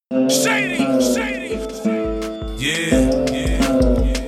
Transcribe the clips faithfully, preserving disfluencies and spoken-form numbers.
Shady, shady. Yeah, yeah, yeah.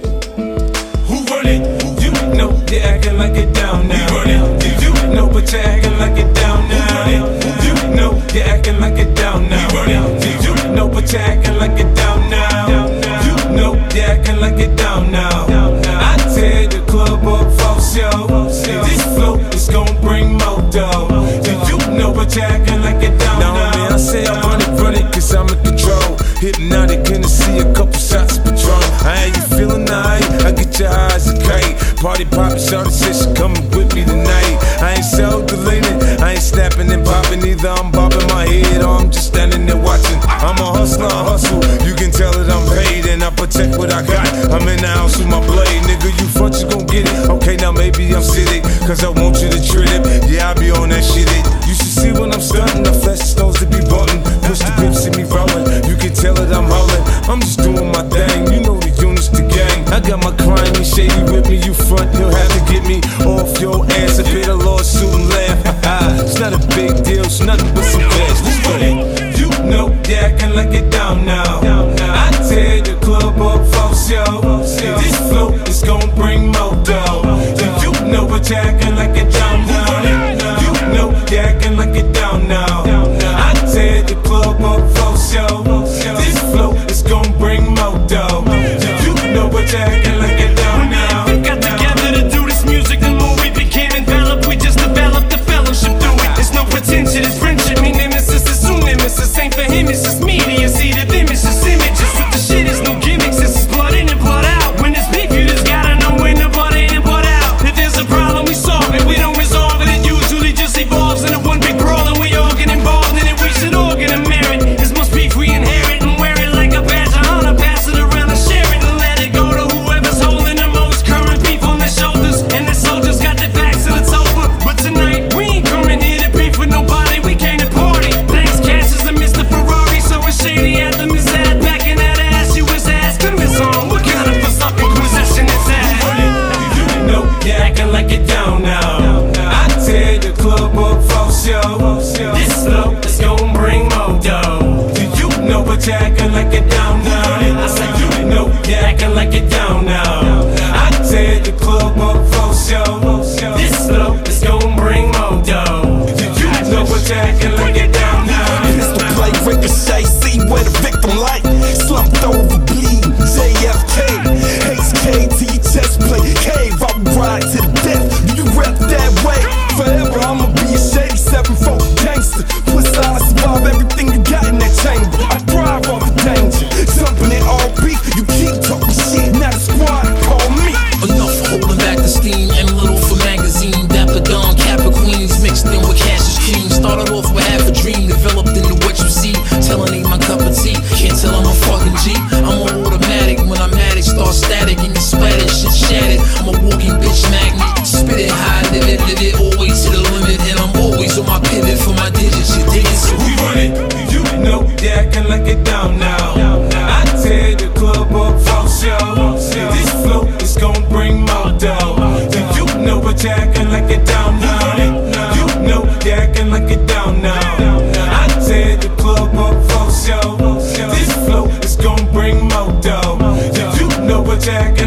Who run it? You know you're acting like it down now. Who run it? You know but you're acting like it down now. You know you're acting like it down now. Who run it? You know but you're acting like it down now. You know you're acting like it down now. I tear the club up for show. This flow is gon' bring more dough. You know but you're acting like it down now. Now, man, I say I run it, run it, cause I'm in control. Hypnotic, gonna see a couple shots of Patron. I ain't you feeling alright? I get your eyes a kite. Party poppin', shawty said she coming with me tonight. I ain't self-deleting, I ain't snapping and popping either. I'm bobbing my head or I'm just standing there watching. I'm a hustler, I hustle. You can tell that I'm paid and I protect what I got. I'm in the house with my blade, nigga. You front, you gon' get it. Okay, now maybe I'm sitting, cause I want you to trip it. Yeah, I be on that shit. It. You should see when I'm stunting. The flesh stones to be button. Push the whips, see me rolling. You can tell that I'm hollering. I'm just doing my thing. You know the units, the gang. I got my client and shady with me. You front, he'll have to get me off your ass. I paid a lawsuit and laugh. It's not a big deal, it's nothing but some cash. Let's go. You know you're acting like it down now. I tear the club up for show. This flow is gon' bring more dough. You know but you're acting like it down now. You know you're acting like it down now. I tear the club up for show. This flow is gon' bring more dough. You know but you're acting like it down now. We got together to do this music, the more we became enveloped. We just developed the fellowship through it. There's no pretension, it's friendship. Me nemesis is soon nemesis. Ain't for him, it's just media. See the image, it's images. With the shit, it's no gimmicks. This is blood in and blood out. When it's beef, you just gotta know when the blood in and blood out. If there's a problem, we solve it. We don't resolve it. It usually just evolves into one big brawl, and we all get involved in it. We should all get a merit. This must beef we inherit and wear it like a badge of honor. Pass it around and share it and let it go to whoever's holding the most current beef on their shoulders. And the soldiers got their backs and it's over. But tonight we ain't coming here to beef with nobody. We came to party. Thanks, Cassius and Mister Ferrari. So it's shady at them is that back in that ass. You was asking me on what kind of fucking possession is that? You know you're acting like it down now. I tear the club up for show. This flow is gon' bring more dough. You know but you're acting like it down now. I said you know you're acting like it down now. I tear the club up for show. This flow is gon' bring more dough. You know but you're acting like it down now. Pistol play, ricochet, see where the victim like. Slumped over, bleeding, J F K. Hates K to your chest plate. Cave, I will ride to the death. You rep that way. Forever, I'ma be a shady seven four gangster. Plus, I survive everything you got in that chamber. I thrive off the danger. Jumping in all beef, you keep talking shit. Now the squad call me. Enough holding back the steam. M Little for magazine. Dapper Don, Kappa Queens mixed in with Cassius cream. Started off with half a dream, developed into what you see. Telling ain't my cup of tea. Can't tell I'm a fucking G. I'm an automatic. When I'm at it, start static and you splattered, shit shattered. I'm a walking bitch magnet. Spit it high, live it, live it, always to the limit. And I'm always on my pivot for my digits. You dig it? So We run it. You know you're acting like it down now. I tear the club up for show. This flow is gon' bring more dough. You know but you're acting like it down now. You know you're acting like it down now. I tear the club up for show. This flow is gon' bring more dough. You know but you're acting